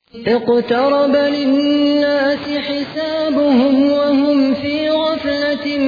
اقترب للناس حسابهم وهم في غفلة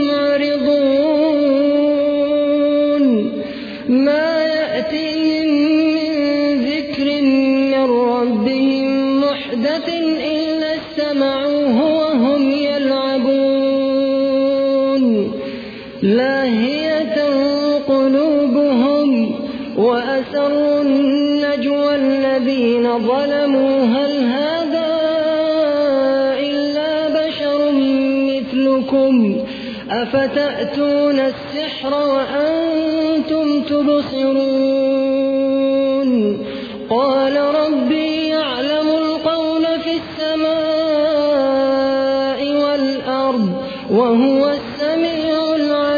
معرضون ما يأتيهم من ذكر من ربهم محدث إلا استمعوه وهم يلعبون لاهية قلوبهم وأسروا النجوى الذين ظلموا هل هذا إلا بشر مثلكم أفتأتون السحر وأنتم تبصرون قال ربي يعلم القول في السماء والأرض وهو السميع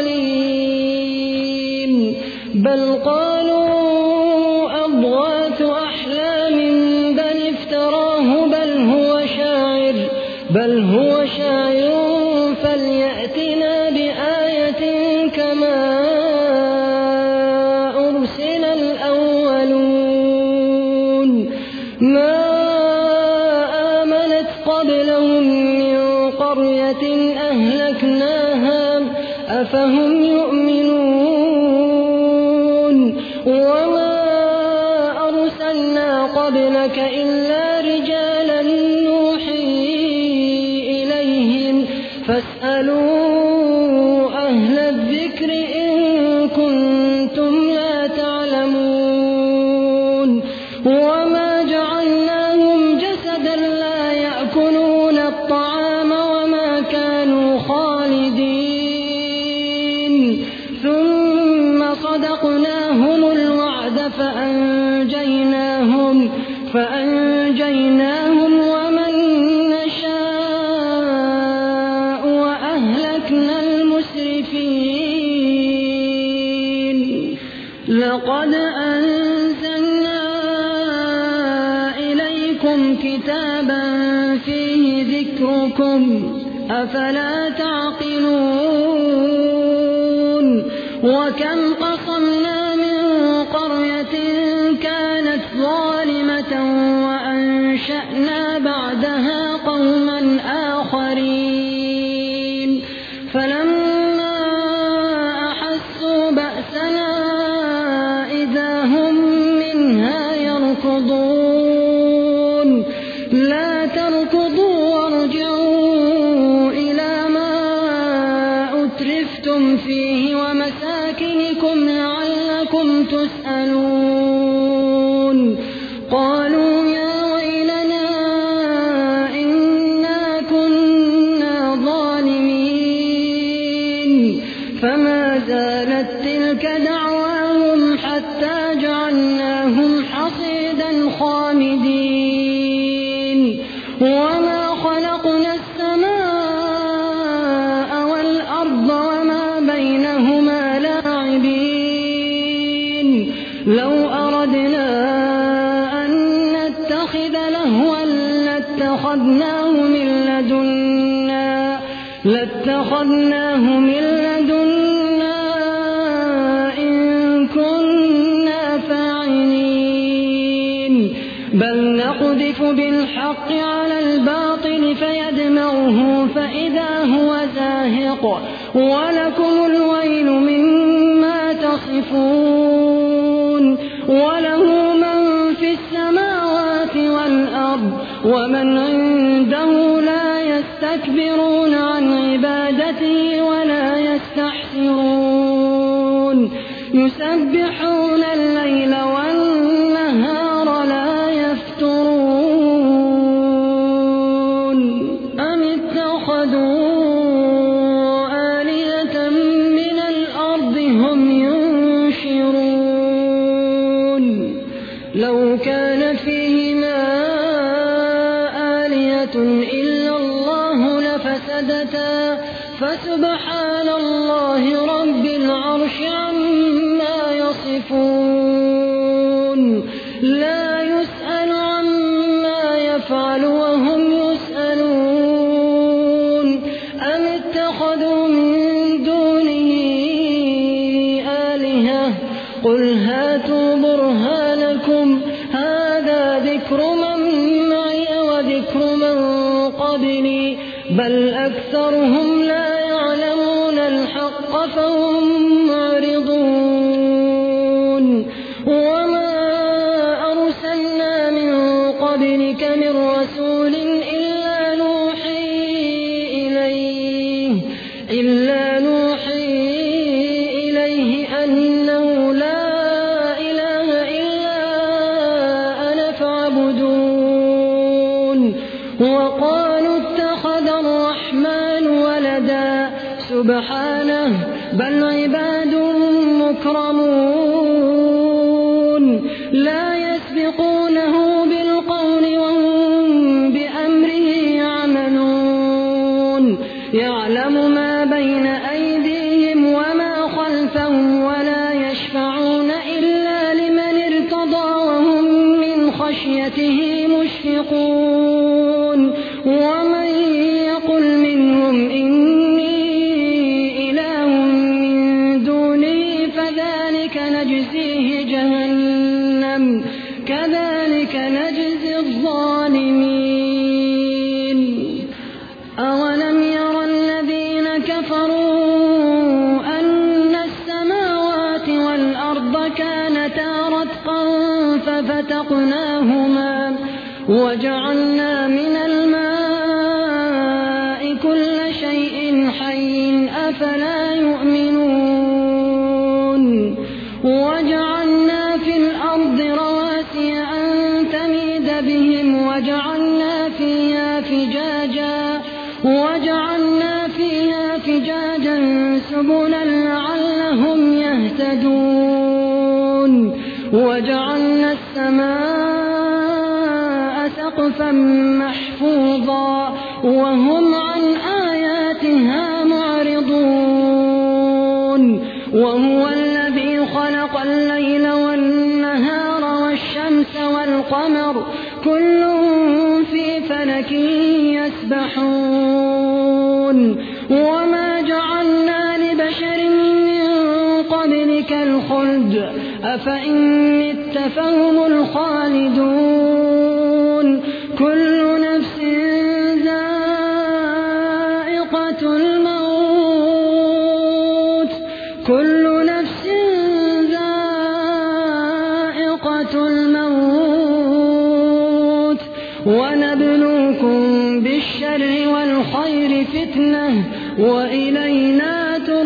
العليم بل قالوا أضغاث أحلام بل افتراه بل هو شاعر فليأتنا بآية كما أرسل الأولون ما آمنت قبلهم من قرية أهلكناها أفهم يؤمنون وما أرسلنا قبلك إلا رجالا نوحي إليهم فاسألوا أهل الذكر إن كنتم لا تعلمون وما جعلناهم جسدا لا يأكلون الطعام وما كانوا خالدين ثم صدقناهم الوعد فأنجيناهم ومن نشاء وأهلكنا المسرفين لقد أنزلنا إليكم كتابا فيه ذكركم أفلا تعقلون وكم قصمنا من قرية كانت ظالمة وأنشأنا بعدها قوما آخرين فلما أحسوا بأسنا إذا هم منها يركضون لا تركضوا وارجعوا إلى ما أترفتم فيه ومساكنكم لعلكم تسألون قالوا يا ويلنا إنا كنا ظالمين فما زالت تلك دعواهم حتى جعلناهم حصيدا خامدين وما خلقنا السماء والأرض وما بينهما لاعبين لو أردنا أن نتخذ لهوا لاتخذناه من لدنا إن كنا فاعلين بل نقذف بالحق على الباطل فيدمغه فإذا هو زاهق ولكم الويل مما تصفون وله من في السماوات والأرض ومن عنده لا يستكبرون عن عبادته ولا يستحسرون يسبحون الليل والنهار لا يفترون أم اتخذوا آلهة من الأرض هم ينشرون لو كان فيهما آلهة إلا الله لفسدتا فسبحان الله رب العرش عما يصفون لا يسأل عما يفعل وهم يسألون أم اتخذوا من دونه آلهة قل هاتوا برهانكم هذا ذكر من قبلي بل أكثرهم لا يعلمون الحق فهم معرضون وما أرسلنا من قبلك من رسول إلا نوحي إليه أنه لا إله إلا أنا فاعبدون وقالوا اتخذ الرحمن ولدا سبحانه بل عباد مكرمون لا يسبقونه بالقول وهم بأمره يعملون يعلم ما بين أيديهم وما خلفهم ولا يشفعون إلا لمن ارتضى وهم من خشيته مشفقون ومن يقل منهم إني إله من دونه فذلك نجزيه جهنم كذلك نجزي الظالمين أولم ير الذين كفروا أن السماوات والأرض كانتا رتقا ففتقناهما وجعلنا من الماء كل شيء حي أفلا يؤمنون وجعلنا في الأرض رواسي أن تميد بهم وجعلنا فيها فجاجا سبلا لعلهم يهتدون وجعلنا السماء سقفا محفوظا وهم عن آياتها معرضون وهو الذي خلق الليل والنهار والشمس والقمر كل في فلك يسبحون وما جعلنا لبشر من قبلك الخلد أفإن مت فهم الخالدون كل نفس ذائقة الموت ونبلوكم بالشر والخير فتنة وإلينا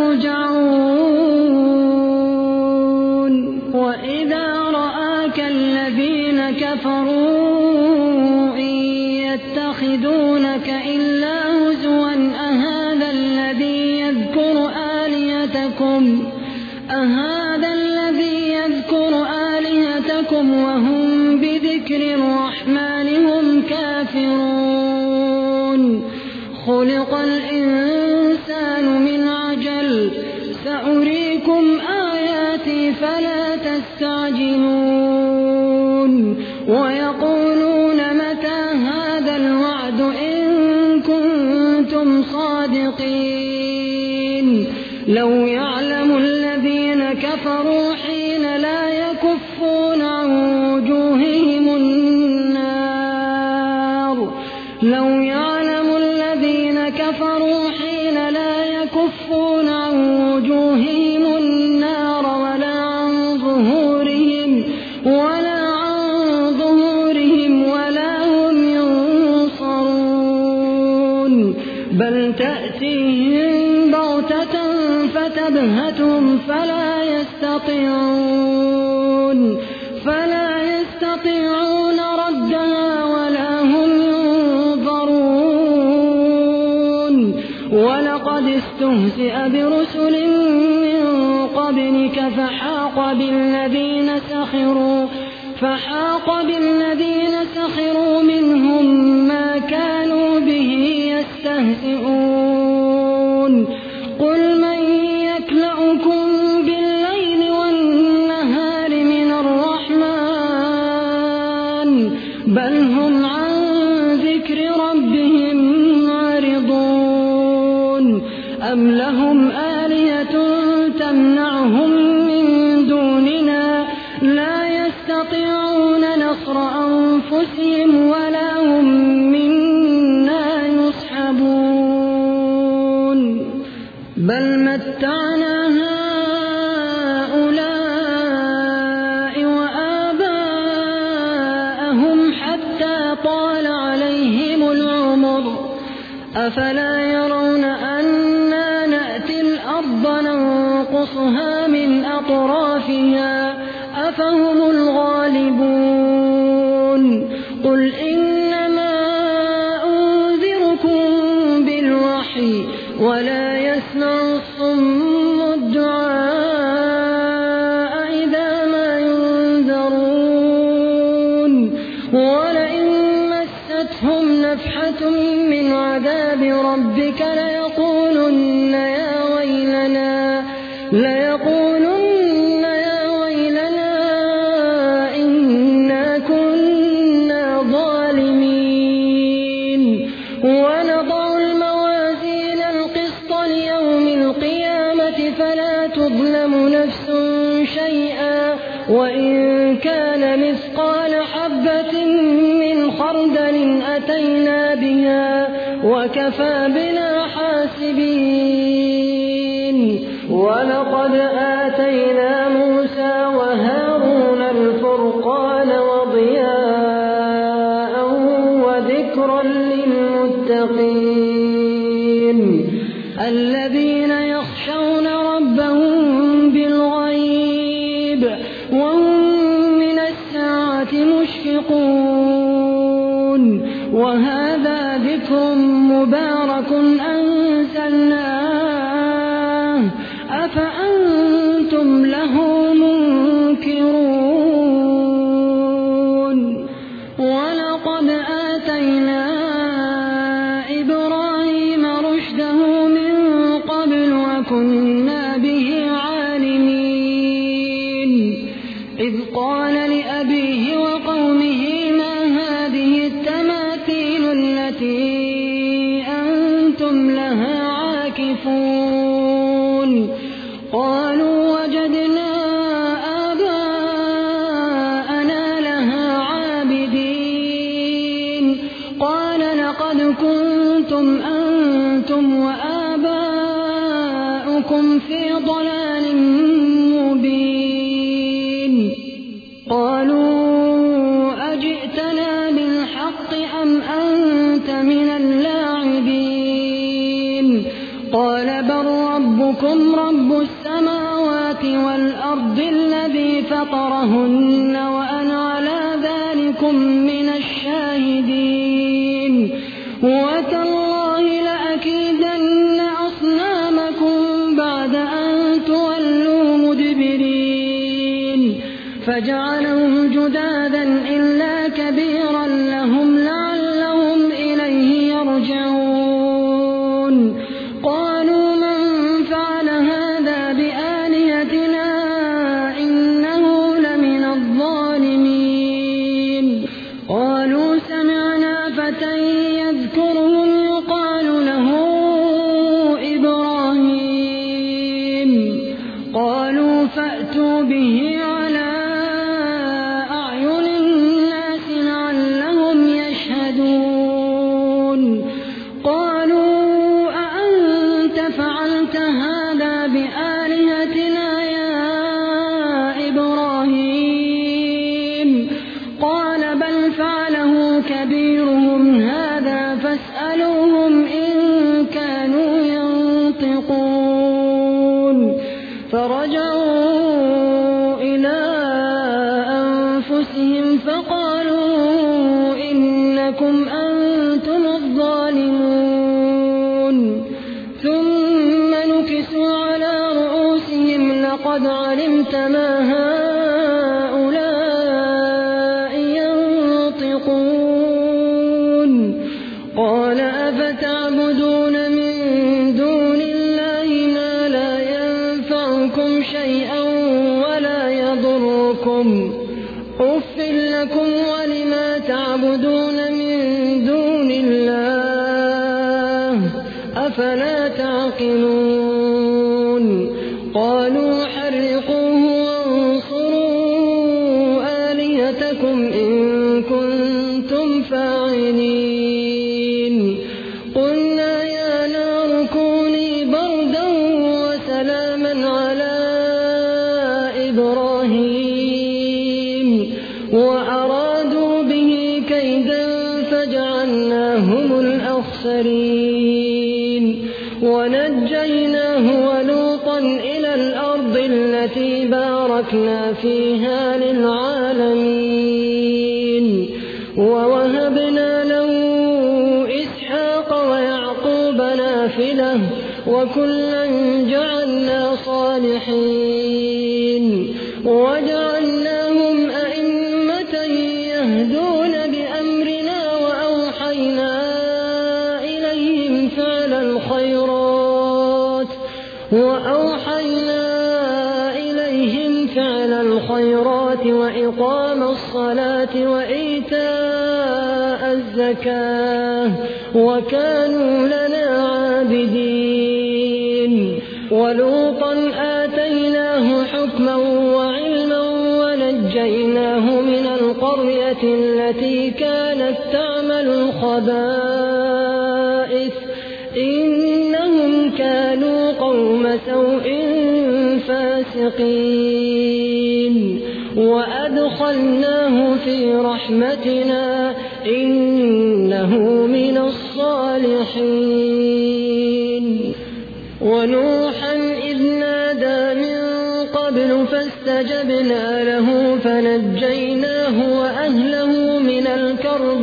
ترجعون وإذا رآك الذين كفروا إن يتخذونك إلا هزوا أهذا الذي يذكر آلهتكم وهم بذكر الرحمن هم كافرون خلق الإنسان من عجل سأريكم آياتي فلا تستعجلون ويقولون متى هذا الوعد إن كنتم صادقين لو يعلم الذين كفروا حين لا يكفون عن وجوههم النار لو يعلم الذين كفروا حين لا يكفون عن وجوههم النار ولا عن ظهورهم ولا هم ينصرون بل تأتيهم بغتة فتبهتهم فلا يستطيعون ردها ولا هم ينظرون ولقد استهزئ برسل من قبلك فحاق بالذين سخروا منهم ما كانوا به يستهزئون قل من يكلؤكم بالليل والنهار من الرحمن بل هم عن ذكر ربهم معرضون أم لهم آلهة تمنعهم من دوننا لا يستطيعون نصر أنفسهم ولا هم منا أفلا يرون أنا نأتي الأرض ننقصها من أطرافها أفهم الغالبون قل إنما أنذركم بالوحي ولا يسمع الصم الدعاء إذا ما ينذرون ولئن مستهم نفحة من عذاب ربك ليقولن يا ويلنا إنا كنا ظالمين ونضع الموازين القسط ليوم القيامة فلا تظلم نفس شيئا وإن كان مثقال حبة من خردل أتينا بها وكفى بنا حاسبين ولقد آتينا موسى وهارون الفرقان وضياء وذكرا للمتقين الذين يخشون ربهم بالغيب وهم من الساعة مشفقون وهذا ذكر مبارك أنزلناه أفأنتم له منكرون ولقد آتينا إبراهيم رشده من قبل وكنا به عالمين إذ قال لأبيه وقومه ما هذه التماثيل التي أنتم لها عاكفون قالوا وجدنا آباءنا لها عابدين قال لقد كنتم أنتم وآباؤكم في ضلال مبين قالوا أجئتنا بالحق أم أنت من اللاعبين قال بل ربكم رب السماوات والأرض الذي فطرهن وأنا على ذلكم من الشاهدين وتالله لأكيدن أصنامكم بعد أن تولوا مدبرين فجعلهم جدادا إلا كبيرا لهم لعلهم إليه يرجعون قالوا من فعل هذا بآلهتنا إنه لمن الظالمين قالوا سمعنا فتى يذكرهم يقال له إبراهيم قالوا فأتوا به على أعين الناس لعلهم يشهدون قالوا أأنت فعلت هذا بآلهتنا يا إبراهيم قال بل فعله كبيرهم هذا فاسألوهم إن كانوا ينطقون فرجعوا إلى أنفسهم فقالوا إنكم أنتم الظالمون ثم نكسوا على رؤوسهم لقد علمت ما هؤلاء ينطقون قال أفتعبدون من دون الله ما لا ينفعكم شيئا ولا يضركم أف لكم ولما تعبدون من دون الله أفلا تعقلون قالوا حرقوه وانصروا آلهتكم إن كنتم فاعلين قلنا يا نار كوني بردا وسلاما على إبراهيم وأرادوا به كيدا فجعلناهم الأخسرين ونجيناه ولوطا إلى الأرض التي باركنا فيها للعالمين ووهبنا له إسحاق ويعقوب نافلة وكلا جعلنا صالحين وجعلناهم أئمة يهدون بأمرنا وأوحينا إليهم فعل الخيرات وإقام الصلاة وإيتاء الزكاة وكانوا لنا عابدين ولوطا آتيناه حكما وعلما ونجيناه من القرية التي كانت تعمل الخبائث إنهم كانوا قوم سوء فاسقين وأدخلناه في رحمتنا إنه من الصالحين ونوحا إذ نادى من قبل فاستجبنا له فنجيناه وأهله من الكرب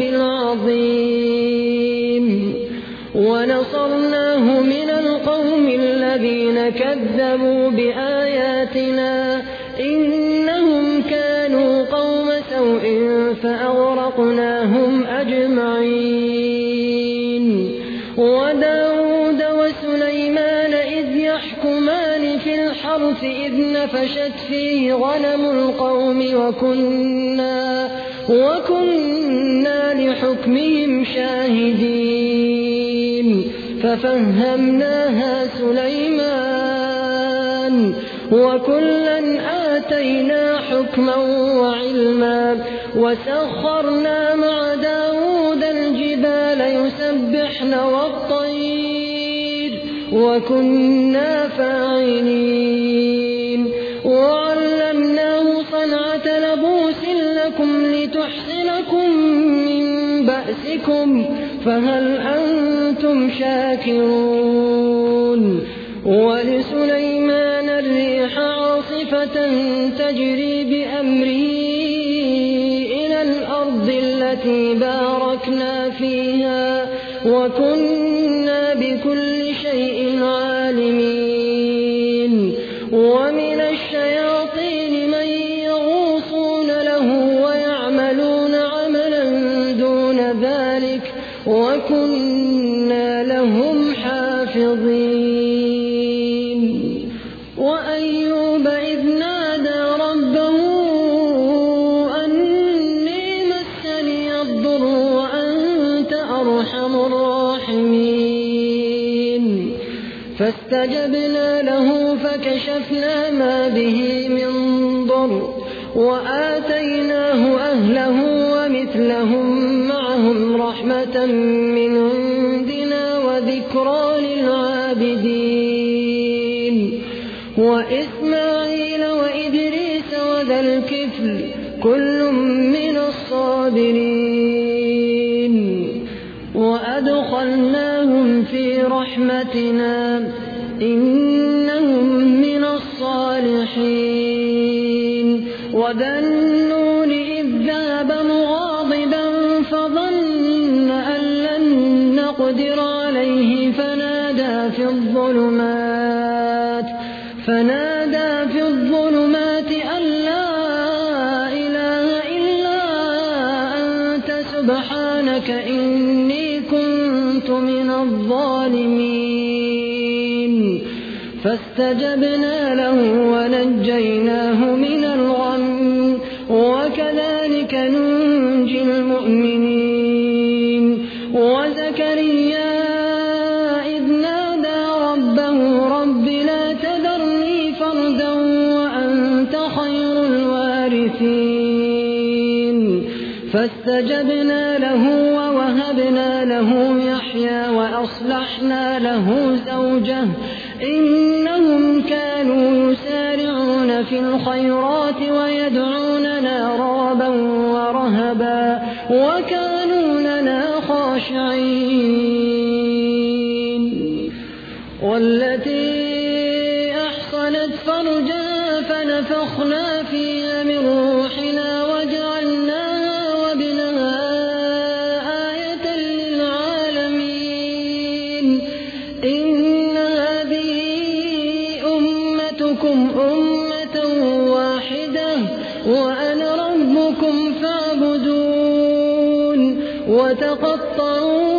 العظيم ونصرناه من القوم الذين كذبوا بآياتنا إنهم كانوا قوم سوء فأغرقناهم أجمعين وداود وسليمان إذ يحكمان في الحرث إذ نفشت فيه غنم القوم وكنا لحكمهم شاهدين ففهمناها سليمان وكلا آتينا حكما وعلما وسخرنا مع داود الجبال يسبحن والطير وكنا فاعلين وعلمناه صنعة لبوس لكم لتحصنكم من بأسكم فهل أنتم شاكرون ولسليمان الريح عاصفة تجري بأمره إلى الأرض التي باركنا فيها وكنا بكل شيء عالمين ومن الشياطين من يغوصون له ويعملون عملا دون ذلك وكنا لهم حافظين وأيوب إذ نادى ربه أني مسني الضر وأنت أرحم الراحمين فاستجبنا له فكشفنا ما به من ضر وآتيناه أهله ومثلهم معهم رحمة من عندنا وذكرى للعابدين وإسماعيل وإدريس وذا الكفل كل من الصابرين وأدخلناهم في رحمتنا إنهم من الصالحين وذا النون إذ ذهب مغاضبا فظن أن لن نقدر عليه فنادى في الظلمات أن لا إله إلا أنت سبحانك إني كنت من الظالمين فاستجبنا له ونجيناه من الغم وكذلك ننجي المؤمنين وزكريا إذ نادى ربه رب لا تذرني فردا وأنت خير الوارثين فاستجبنا له ووهبنا له يحيى وأصلحنا له زوجه إنهم كانوا يسارعون في الخيرات ويدعوننا رغبا ورهبا وكانوا لنا خاشعين والتي أحصنت فرجها فنفخنا فيها من روحنا وجعلناها وابنها آية للعالمين إن هذه أمتكم أمة واحدة وأنا ربكم فاعبدون وتقطعوا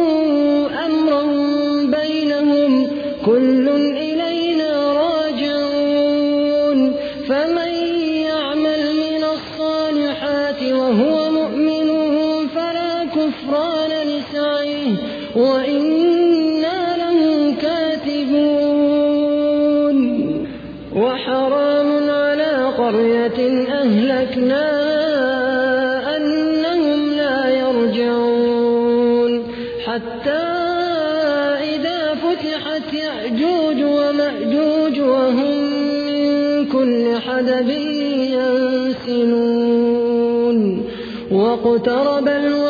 أمرهم بينهم كل إلينا راجعون فمن يعمل من الصالحات وهو مؤمن فلا كفران لسعيه وإنا له كاتبون وحرام على قرية أهلكناها أنهم لا يرجعون حتى إذا فتحت يأجوج ومأجوج وهم من كل حدب ينسلون واقترب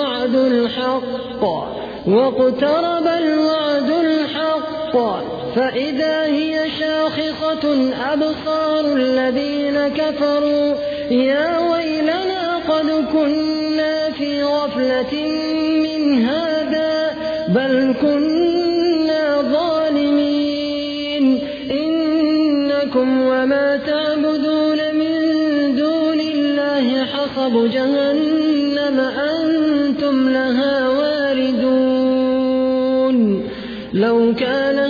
الوعد الحق فإذا هي شاخصة أبصار الذين كفروا يا ويلنا قد كنا في غفلة من هذا بل كنا ظالمين إنكم وما تعبدون من دون الله حصب جهنم أنتم لها واردون لو كان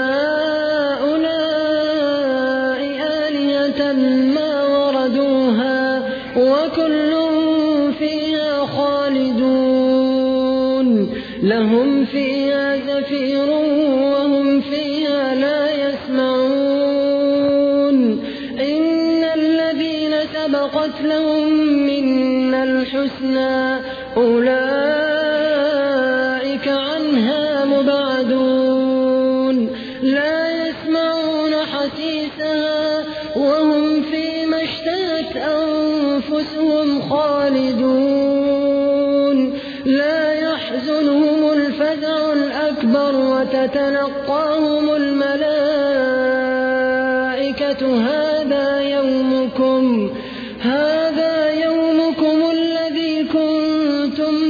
هؤلاء آلهة ما وردوها وكل فيها خالدون لهم فيها زفير وهم فيها لا يسمعون إن الذين سبقت لهم منا الحسنى أولئك عنها مبعدون لا يسمعون حسيسها وهم فيما اشتهت أنفسهم خالدون لا يحزنهم الفزع الأكبر وتتلقاهم الملائكة هذا يومكم الذي كنتم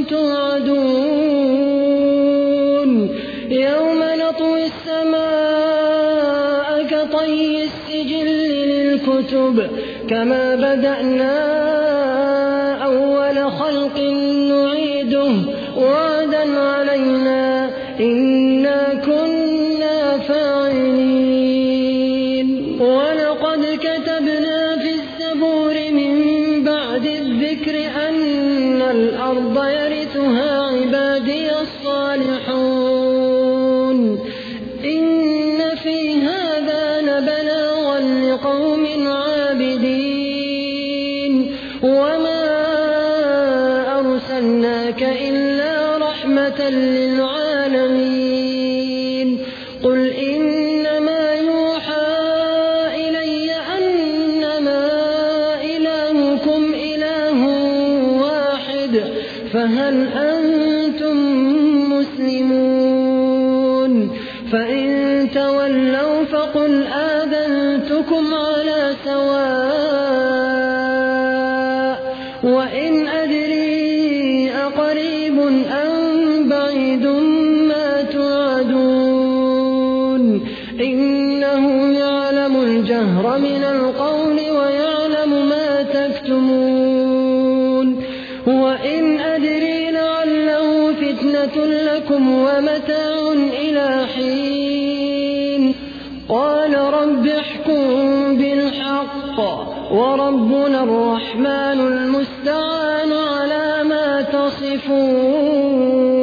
توعدون يوم نطوي السماء كطي السجل للكتب كما بدأنا أول خلق نعيده وعدا علينا إنا كنا فاعلين ولقد كتبنا في الزبور من بعد الذكر أن الأرض يرثها عبادي الصالحون إن في هذا لبلاغا لقوم عابدين وما أرسلناك إلا رحمة للعالمين قل إنما يوحى إلي أنما إلهكم إله واحد فهل أنتم مسلمون فإن تولوا فقل آذنتكم على سواء وإن أدري أقريب أم بعيد ما توعدون إنه يعلم الجهر من القول ويعلم ما تكتمون وإن أدري لعله فتنة لكم ومتاع إلى حين قال رب احكم بالحق وربنا الرحمن المستعان على ما تصفون.